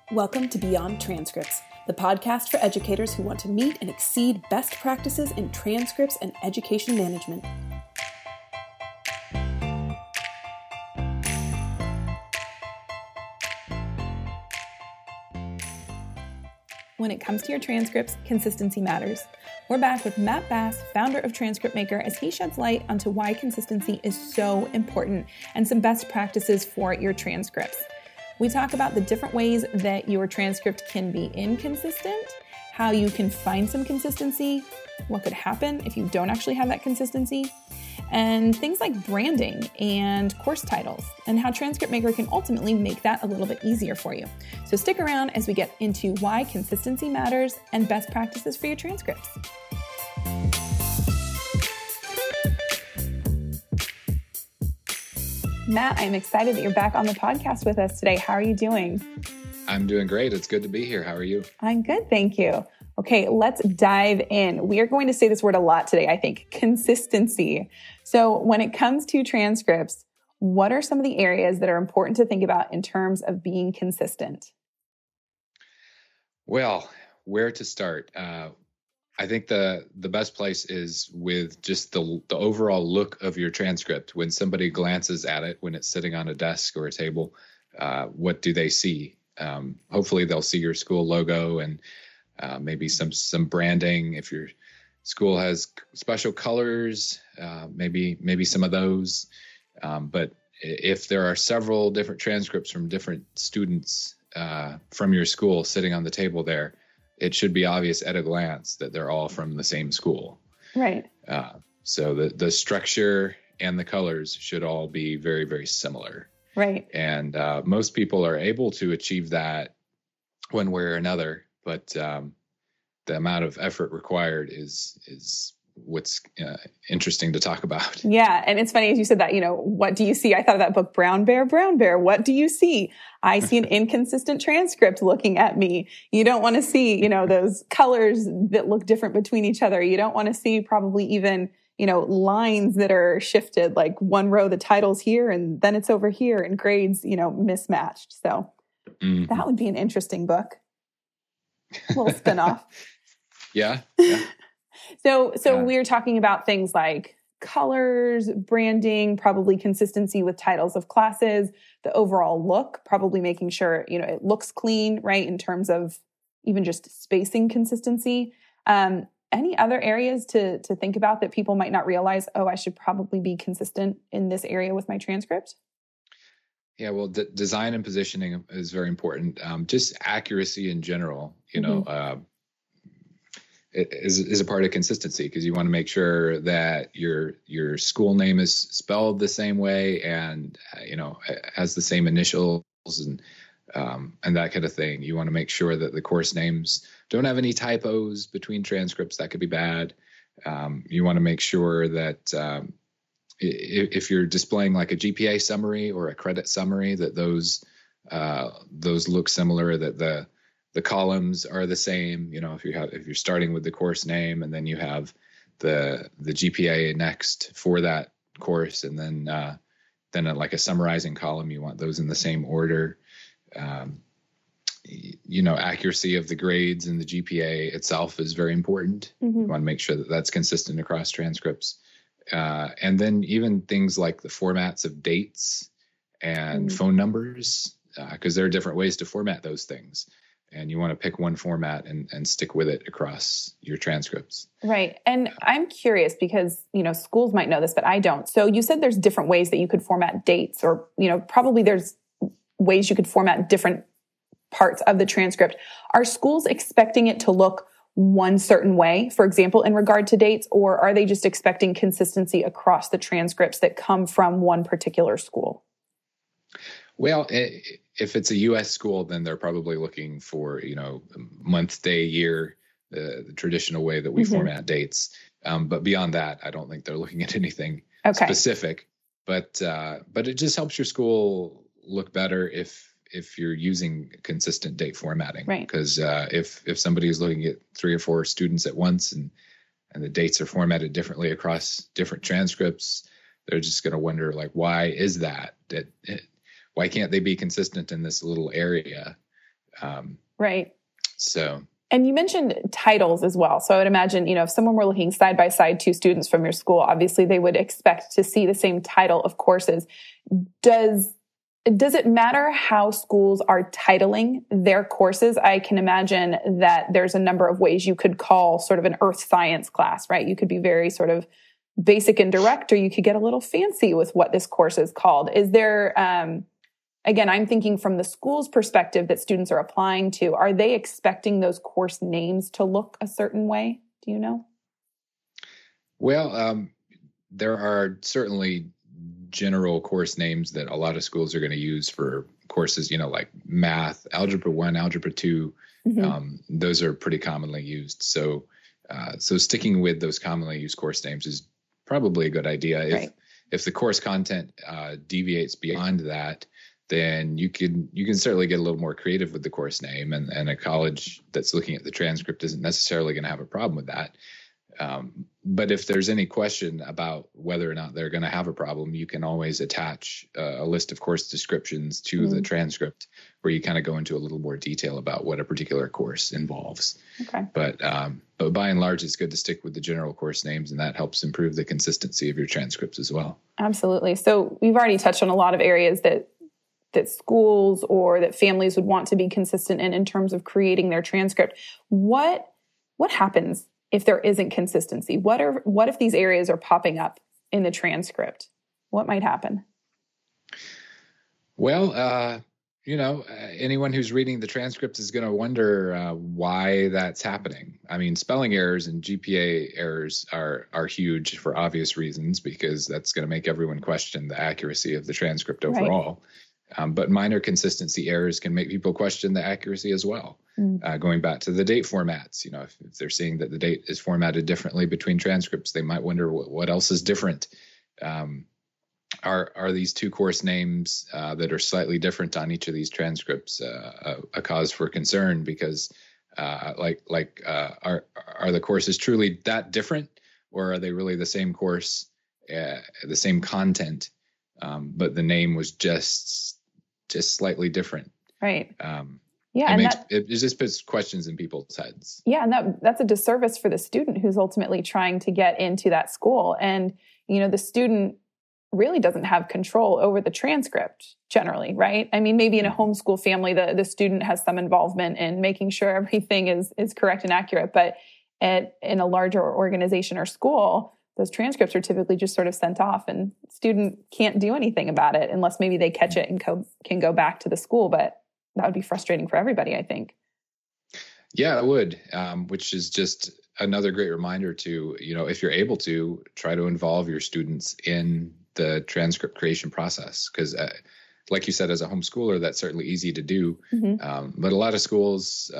Welcome to Beyond Transcripts, the podcast for educators who want to meet and exceed best practices in transcripts and education management. When it comes to your transcripts, consistency matters. We're back with Matt Bass, founder of Transcript Maker, as he sheds light onto why consistency is so important and some best practices for your transcripts. We talk about the different ways that your transcript can be inconsistent, how you can find some consistency, what could happen if you don't actually have that consistency, and things like branding and course titles, and how Transcript Maker can ultimately make that a little bit easier for you. So stick around as we get into why consistency matters and best practices for your transcripts. Matt, I'm excited that you're back on the podcast with us today. How are you doing? I'm doing great. It's good to be here. How are you? I'm good, thank you. Okay, let's dive in. We are going to say this word a lot today, I think, consistency. So when it comes to transcripts, what are some of the areas that are important to think about in terms of being consistent? Well, where to start? I think the best place is with just the overall look of your transcript. When somebody glances at it, when it's sitting on a desk or a table, what do they see? Hopefully they'll see your school logo and maybe some branding. If your school has special colors, maybe some of those. But if there are several different transcripts from different students from your school sitting on the table there, it should be obvious at a glance that they're all from the same school. Right. So the structure and the colors should all be very, very similar. Right. And most people are able to achieve that one way or another, but the amount of effort required is what's interesting to talk about. Yeah. And it's funny, as you said that, what do you see? I thought of that book, Brown Bear, what do you see? I see an inconsistent transcript looking at me. You don't want to see, those colors that look different between each other. You don't want to see probably even, lines that are shifted, like one row, the title's here and then it's over here and grades, mismatched. So that would be an interesting book. A little spinoff. Yeah. So we're talking about things like colors, branding, probably consistency with titles of classes, the overall look, probably making sure, it looks clean, right? In terms of even just spacing consistency. Any other areas to think about that people might not realize, I should probably be consistent in this area with my transcript? Yeah, well, design and positioning is very important. Just accuracy in general, it is a part of consistency, because you want to make sure that your school name is spelled the same way and has the same initials and that kind of thing. You want to make sure that the course names don't have any typos between transcripts. That could be bad. You want to make sure that if you're displaying like a GPA summary or a credit summary, that those look similar, that the columns are the same. If you're starting with the course name and then you have the GPA next for that course, and then like a summarizing column, you want those in the same order. Accuracy of the grades and the GPA itself is very important. You want to make sure that that's consistent across transcripts. And then even things like the formats of dates and phone numbers, because there are different ways to format those things. And you want to pick one format and stick with it across your transcripts. Right. And I'm curious because, schools might know this, but I don't. So you said there's different ways that you could format dates, or, probably there's ways you could format different parts of the transcript. Are schools expecting it to look one certain way, for example, in regard to dates, or are they just expecting consistency across the transcripts that come from one particular school? Well, if it's a U.S. school, then they're probably looking for, month, day, year, the traditional way that we format dates. But beyond that, I don't think they're looking at anything specific. But it just helps your school look better if you're using consistent date formatting. Right. Because if somebody is looking at 3 or 4 students at once and the dates are formatted differently across different transcripts, they're just going to wonder, like, why is that? Why can't they be consistent in this little area? Right. So. And you mentioned titles as well. So I would imagine, if someone were looking side by side, two students from your school, obviously they would expect to see the same title of courses. Does it matter how schools are titling their courses? I can imagine that there's a number of ways you could call sort of an earth science class, right? You could be very sort of basic and direct, or you could get a little fancy with what this course is called. Is there, again, I'm thinking from the school's perspective that students are applying to, are they expecting those course names to look a certain way? Do you know? Well, there are certainly general course names that a lot of schools are going to use for courses, like math, algebra 1, algebra 2. Mm-hmm. Those are pretty commonly used. So sticking with those commonly used course names is probably a good idea. Right. If the course content deviates beyond that, then you can certainly get a little more creative with the course name, and a college that's looking at the transcript isn't necessarily going to have a problem with that. But if there's any question about whether or not they're going to have a problem, you can always attach a list of course descriptions to the transcript, where you kind of go into a little more detail about what a particular course involves. Okay. But by and large, it's good to stick with the general course names, and that helps improve the consistency of your transcripts as well. Absolutely. So we've already touched on a lot of areas that schools or that families would want to be consistent in terms of creating their transcript. What happens if there isn't consistency? What if these areas are popping up in the transcript? What might happen? Well, anyone who's reading the transcript is going to wonder why that's happening. I mean, spelling errors and GPA errors are huge for obvious reasons, because that's going to make everyone question the accuracy of the transcript overall. Right. But minor consistency errors can make people question the accuracy as well. Going back to the date formats, if they're seeing that the date is formatted differently between transcripts, they might wonder what else is different. Are these two course names that are slightly different on each of these transcripts a cause for concern? Because are the courses truly that different, or are they really the same course, the same content, but the name was just slightly different? Right. It just puts questions in people's heads. Yeah. And that's a disservice for the student who's ultimately trying to get into that school. And, the student really doesn't have control over the transcript generally, right? I mean, maybe in a homeschool family, the student has some involvement in making sure everything is correct and accurate. But in a larger organization or school, those transcripts are typically just sort of sent off, and student can't do anything about it unless maybe they catch it and can go back to the school. But that would be frustrating for everybody, I think. Yeah, it would, which is just another great reminder to, if you're able to, try to involve your students in the transcript creation process. Because like you said, as a homeschooler, that's certainly easy to do. Mm-hmm. But a lot of schools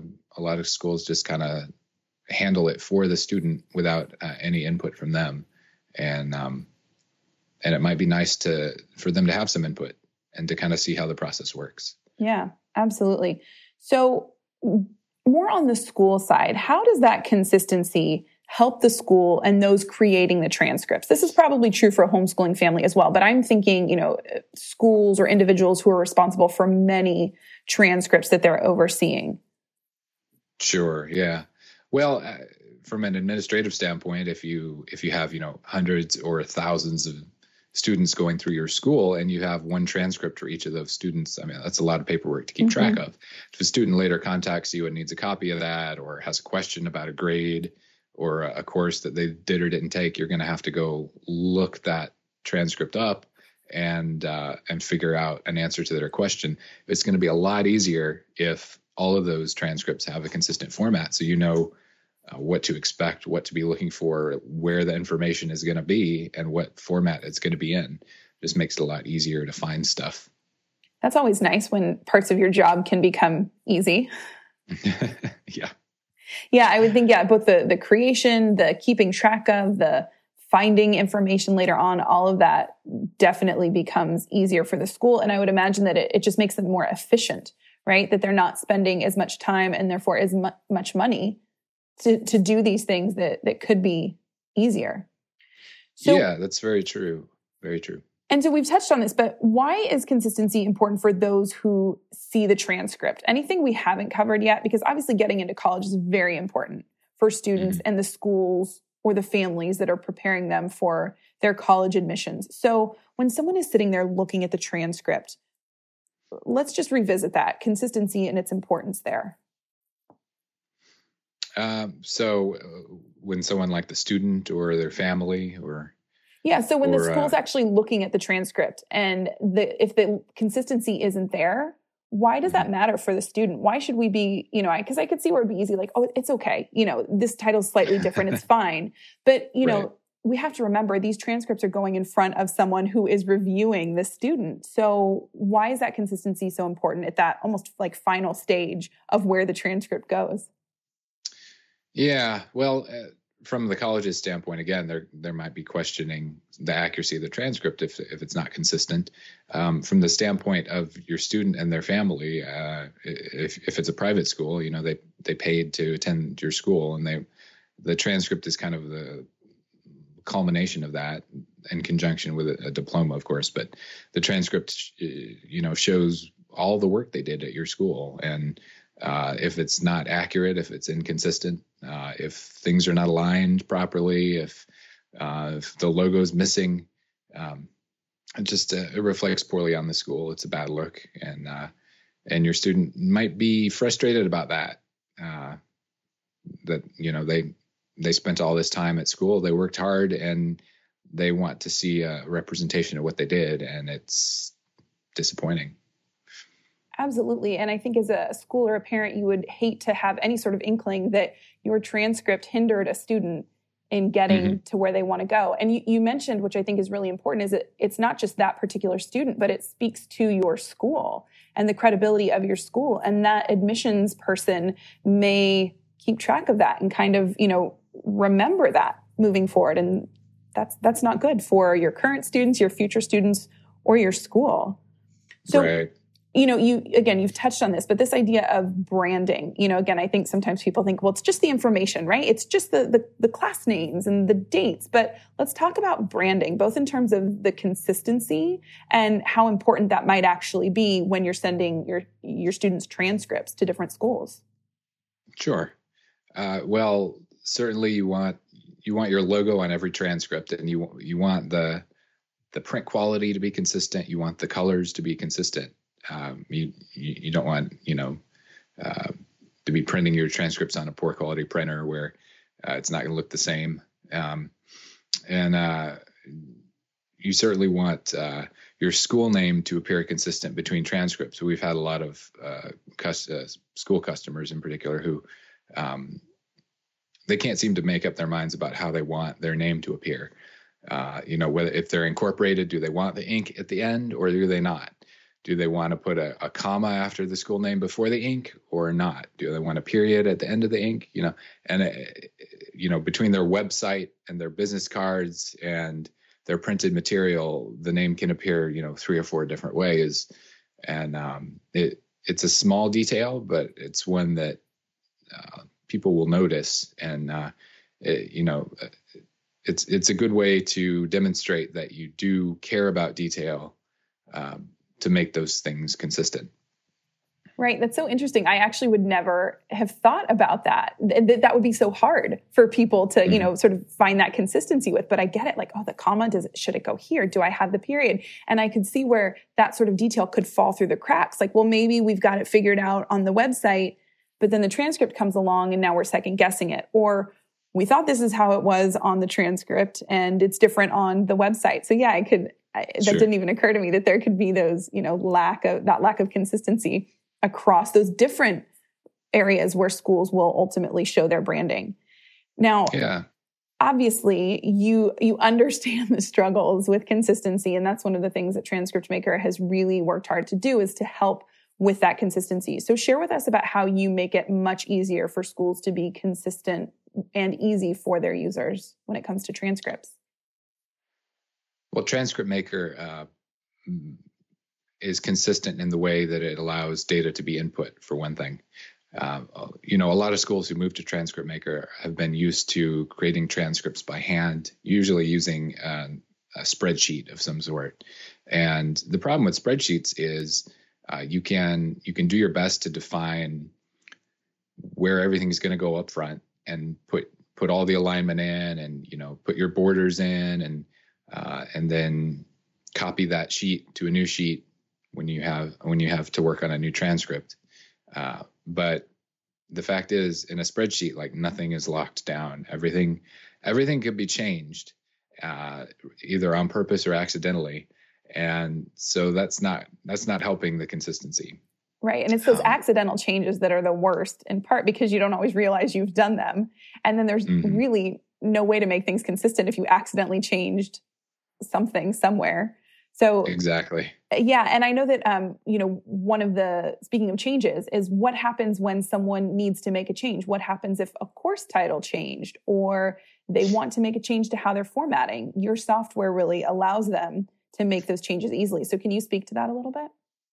just kind of handle it for the student without any input from them, and it might be nice for them to have some input and to kind of see how the process works. Yeah, absolutely. So more on the school side, how does that consistency help the school and those creating the transcripts? This is probably true for a homeschooling family as well, but I'm thinking, schools or individuals who are responsible for many transcripts that they're overseeing. Sure. Yeah. Well, from an administrative standpoint, if you have, hundreds or thousands of students going through your school, and you have one transcript for each of those students, I mean, that's a lot of paperwork to keep track of. If a student later contacts you and needs a copy of that, or has a question about a grade or a course that they did or didn't take, you're going to have to go look that transcript up and figure out an answer to their question. It's going to be a lot easier if all of those transcripts have a consistent format, so what to expect, what to be looking for, where the information is going to be, and what format it's going to be in. Just makes it a lot easier to find stuff. That's always nice when parts of your job can become easy. Yeah. Yeah, I would think, both the creation, the keeping track of, the finding information later on, all of that definitely becomes easier for the school. And I would imagine that it just makes them more efficient, right? That they're not spending as much time and therefore as much money to do these things that could be easier. So, yeah, that's very true. Very true. And so we've touched on this, but why is consistency important for those who see the transcript? Anything we haven't covered yet? Because obviously getting into college is very important for students and the schools or the families that are preparing them for their college admissions. So when someone is sitting there looking at the transcript, let's just revisit that consistency and its importance there. So when someone like the student or their family so when the school's actually looking at the transcript and if the consistency isn't there, why does that matter for the student? Why should we be, because I could see where it'd be easy, like, oh, it's okay. This title's slightly different. It's fine. But, we have to remember these transcripts are going in front of someone who is reviewing the student. So why is that consistency so important at that almost like final stage of where the transcript goes? Yeah, well, from the college's standpoint, again, there might be questioning the accuracy of the transcript if it's not consistent. From the standpoint of your student and their family, if it's a private school, they paid to attend your school, and the transcript is kind of the culmination of that in conjunction with a diploma, of course. But the transcript, shows all the work they did at your school, and if it's not accurate, if it's inconsistent, if things are not aligned properly, if the logo is missing, it reflects poorly on the school. It's a bad look, and your student might be frustrated about that. They spent all this time at school, they worked hard, and they want to see a representation of what they did, and it's disappointing. Absolutely. And I think as a school or a parent, you would hate to have any sort of inkling that your transcript hindered a student in getting to where they want to go. And you mentioned, which I think is really important, is that it's not just that particular student, but it speaks to your school and the credibility of your school. And that admissions person may keep track of that and kind of, remember that moving forward. And that's not good for your current students, your future students, or your school. So, right. You've touched on this, but this idea of branding, again, I think sometimes people think, well, it's just the information, right? It's just the class names and the dates. But let's talk about branding, both in terms of the consistency and how important that might actually be when you're sending your students' transcripts to different schools. Sure. Well, certainly you want your logo on every transcript, and you want the print quality to be consistent. You want the colors to be consistent. You don't want, to be printing your transcripts on a poor quality printer where it's not going to look the same. And you certainly want your school name to appear consistent between transcripts. So we've had a lot of school customers in particular who they can't seem to make up their minds about how they want their name to appear. Whether if they're incorporated, do they want the ink at the end or do they not? Do they want to put a comma after the school name before the ink or not? Do they want a period at the end of the ink? Between their website and their business cards and their printed material, the name can appear, 3 or 4 different ways. And it's a small detail, but it's one that people will notice. And, it's a good way to demonstrate that you do care about detail, to make those things consistent. Right. That's so interesting. I actually would never have thought about that. That would be so hard for people to, sort of find that consistency with. But I get it. Like, oh, the comma, should it go here? Do I have the period? And I could see where that sort of detail could fall through the cracks. Like, well, maybe we've got it figured out on the website, but then the transcript comes along and now we're second guessing it. Or we thought this is how it was on the transcript and it's different on the website. So yeah, that didn't even occur to me that there could be those, lack of consistency across those different areas where schools will ultimately show their branding. Now, obviously, you understand the struggles with consistency, and that's one of the things that Transcript Maker has really worked hard to do is to help with that consistency. So share with us about how you make it much easier for schools to be consistent and easy for their users when it comes to transcripts. Well, Transcript Maker is consistent in the way that it allows data to be input, for one thing. A lot of schools who move to Transcript Maker have been used to creating transcripts by hand, usually using spreadsheet of some sort. And the problem with spreadsheets is you can do your best to define where everything's going to go up front and put all the alignment in, and put your borders in, and then copy that sheet to a new sheet when you have to work on a new transcript. But the fact is, in a spreadsheet, like, nothing is locked down. Everything could be changed, either on purpose or accidentally. And so that's not helping the consistency. Right. And it's those accidental changes that are the worst, in part because you don't always realize you've done them. And then there's really no way to make things consistent if you accidentally changed something somewhere. So exactly. Yeah. And I know that, one of the, speaking of changes, is what happens when someone needs to make a change? What happens if a course title changed, or they want to make a change to how they're formatting? Your software really allows them to make those changes easily. So can you speak to that a little bit?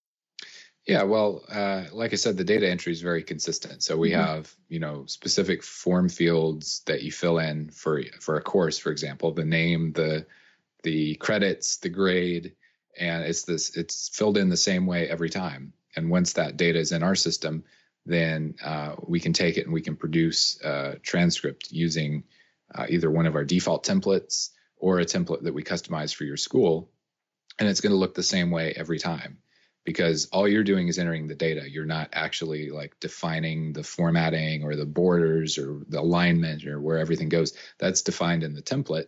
Yeah, well, like I said, the data entry is very consistent. So we have, specific form fields that you fill in for a course, for example, the name, the credits, the grade, and it's filled in the same way every time. And once that data is in our system, then we can take it and we can produce a transcript using either one of our default templates or a template that we customize for your school. And it's going to look the same way every time, because all you're doing is entering the data. You're not actually like defining the formatting or the borders or the alignment or where everything goes. That's defined in the template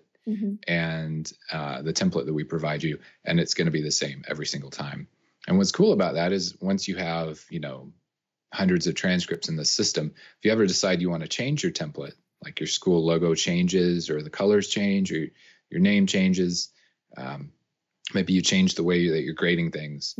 and the template that we provide you, and it's going to be the same every single time. And what's cool about that is once you have, hundreds of transcripts in the system, if you ever decide you want to change your template, like your school logo changes or the colors change or your name changes, maybe you change the way that you're grading things,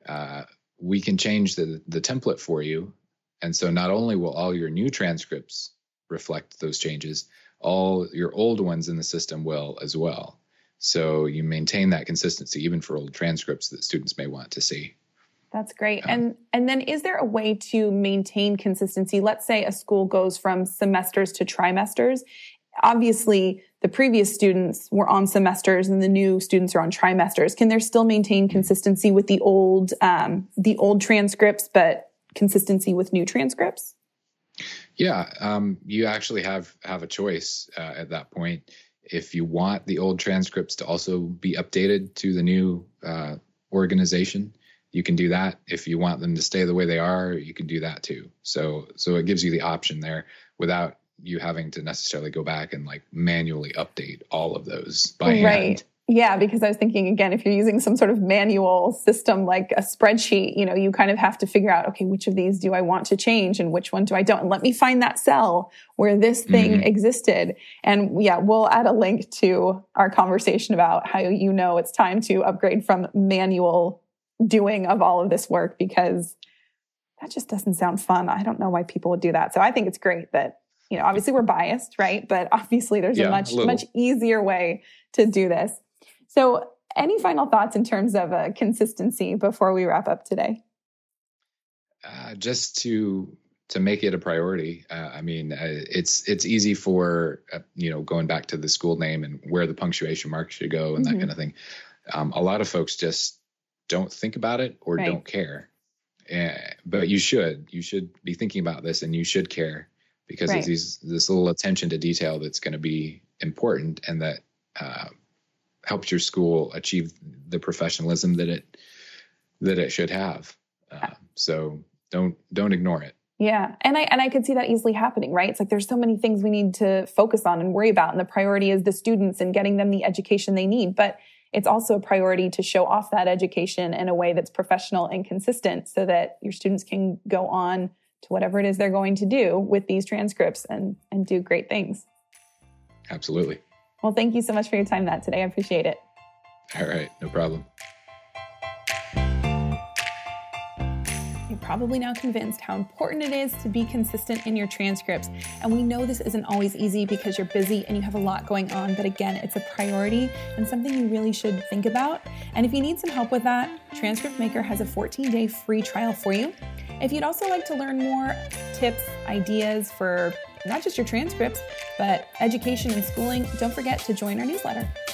we can change the template for you. And so not only will all your new transcripts reflect those changes, all your old ones in the system will as well. So you maintain that consistency even for old transcripts that students may want to see. That's great. And then is there a way to maintain consistency? Let's say a school goes from semesters to trimesters. Obviously, the previous students were on semesters and the new students are on trimesters. Can there still maintain consistency with the old transcripts, but consistency with new transcripts? Yeah, you actually have a choice at that point. If you want the old transcripts to also be updated to the new organization, you can do that. If you want them to stay the way they are, you can do that too. So it gives you the option there without you having to necessarily go back and like manually update all of those by hand. Right. Yeah, because I was thinking, again, if you're using some sort of manual system like a spreadsheet, you kind of have to figure out, okay, which of these do I want to change and which one do I don't? And let me find that cell where this thing existed. And yeah, we'll add a link to our conversation about how it's time to upgrade from manual doing of all of this work, because that just doesn't sound fun. I don't know why people would do that. So I think it's great that, obviously we're biased, right? But obviously there's a much easier way to do this. So any final thoughts in terms of consistency before we wrap up today? Just to make it a priority. It's easy for, going back to the school name and where the punctuation mark should go and that kind of thing. A lot of folks just don't think about it or don't care. But you should be thinking about this, and you should care, because it's this little attention to detail that's going to be important, and that helps your school achieve the professionalism that it should have. So don't ignore it. Yeah. And I could see that easily happening, right? It's like there's so many things we need to focus on and worry about. And the priority is the students and getting them the education they need. But it's also a priority to show off that education in a way that's professional and consistent, so that your students can go on to whatever it is they're going to do with these transcripts and do great things. Absolutely. Well, thank you so much for your time, Matt, today. I appreciate it. All right. No problem. You're probably now convinced how important it is to be consistent in your transcripts. And we know this isn't always easy because you're busy and you have a lot going on. But again, it's a priority and something you really should think about. And if you need some help with that, Transcript Maker has a 14-day free trial for you. If you'd also like to learn more tips, ideas for not just your transcripts, but education and schooling, don't forget to join our newsletter.